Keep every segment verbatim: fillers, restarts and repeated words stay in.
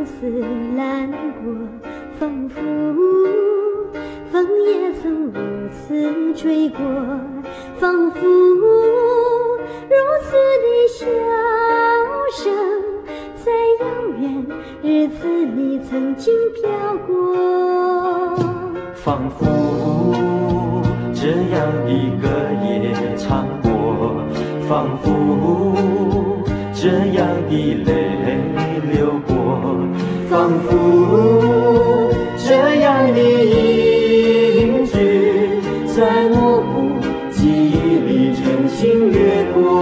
此蓝过，仿佛风也曾如此吹过，仿佛如此的笑声，在遥远日子里曾经飘过， 仿佛这样的歌也唱过，仿佛这样的泪流过，仿佛这样的影子在模糊记忆里曾经掠过。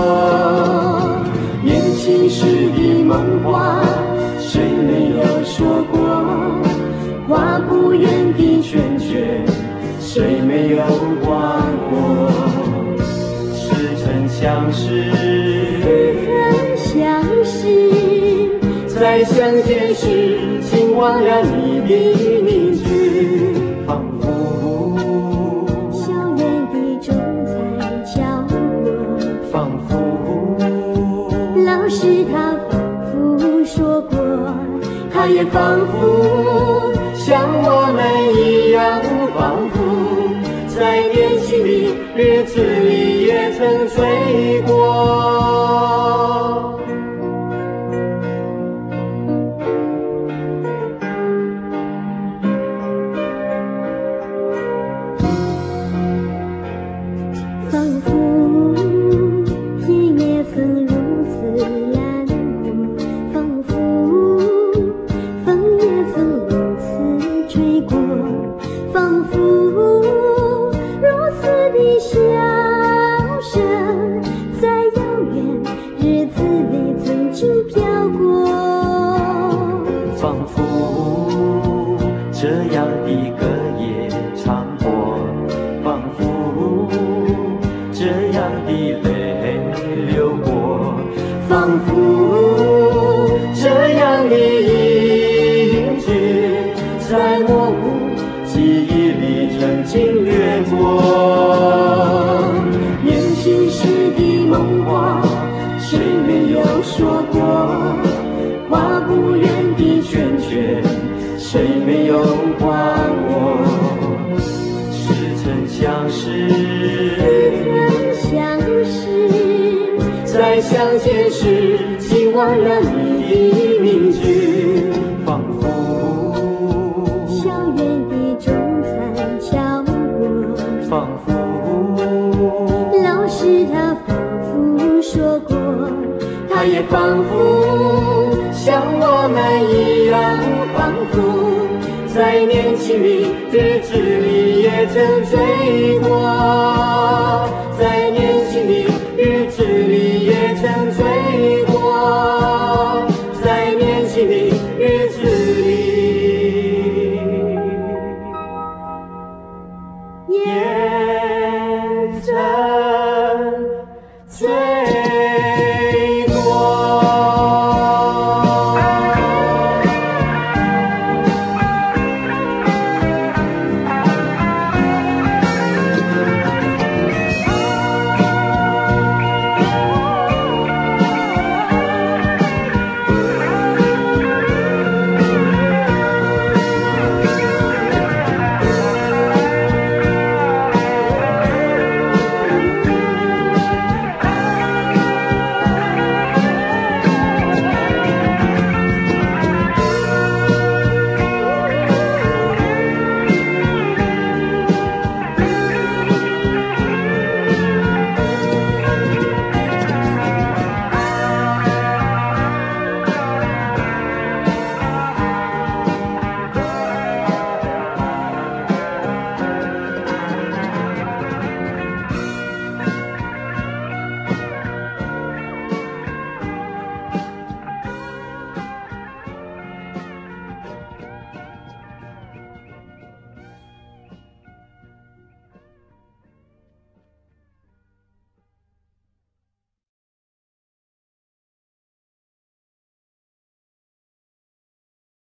年轻时的梦话，谁没有说过？花不远的圈圈，谁没有望过？似曾相识， 似曾相识， 再相见时，竟忘了你的名字。仿佛校园的钟在敲过， 仿佛老师他仿佛说过， 他也仿佛像我们一样，仿佛在年轻的日子里也曾追过。 仿佛天也曾如此蓝过，仿佛风也曾如此吹过，仿佛如此的笑声，在遥远日子里曾经飘过， 仿佛这样的歌也唱过，仿佛这样的泪流过，仿佛这样的影子在模糊记忆里曾经掠过。年轻时的梦话，谁没有说过？花不远的圈圈，谁没有望过？似曾相识， 似曾相识， 再相见时，竟忘了你的名字。仿佛校园的钟在敲过， 仿佛老师他仿佛说过， 他也仿佛像我们一样，仿佛在年轻的日子里也曾追过，在年轻的日子里也曾追过，在年轻的